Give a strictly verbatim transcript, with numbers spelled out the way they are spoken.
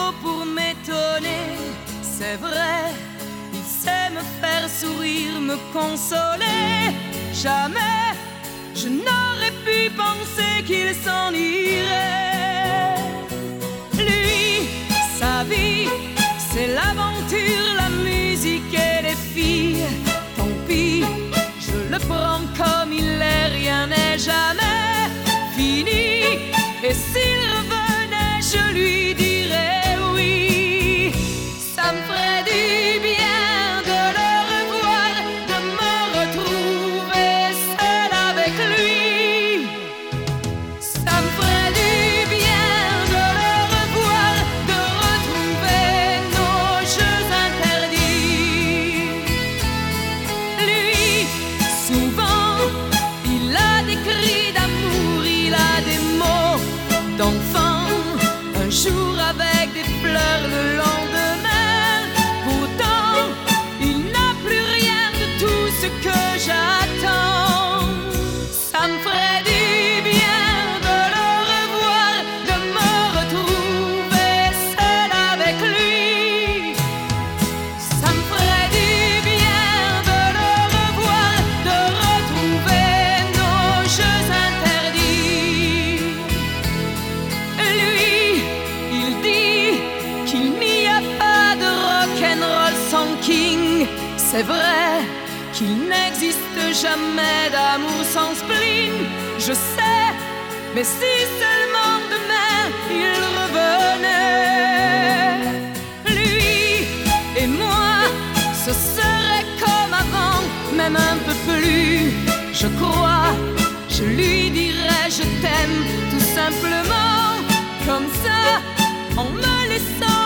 trop pour m'étonner. C'est vrai, il sait me faire sourire, me consoler. Jamais je n'aurais pu penser qu'il s'en irait. Lui, sa vie, c'est l'aventure, la musique et les filles. Tant pis, je le prends comme il est, rien n'est jamais fini. Et s'il revenait, je lui dirais oui. Ça me ferait du bien de le revoir, de me retrouver seul avec lui. Ça me ferait du bien de le revoir, de retrouver nos jeux interdits. Lui, souvent, il a des cris d'amour, il a des mots d'enfant, un jour avec des fleurs, le lendemain. Pourtant, il n'a plus rien de tout ce que j'attends. Ça me ferait du bien de le revoir, de me retrouver seul avec lui. Ça me ferait du bien de le revoir, de retrouver nos jeux interdits. Lui, il dit qu'il n'y a pas de rock'n'roll sans King. C'est vrai qu'il n'existe jamais d'amour sans spleen. Je sais, mais si seulement demain il revenait. Lui et moi, ce serait comme avant, même un peu plus. Je crois, je lui dirais je t'aime tout simplement, comme ça, en me laissant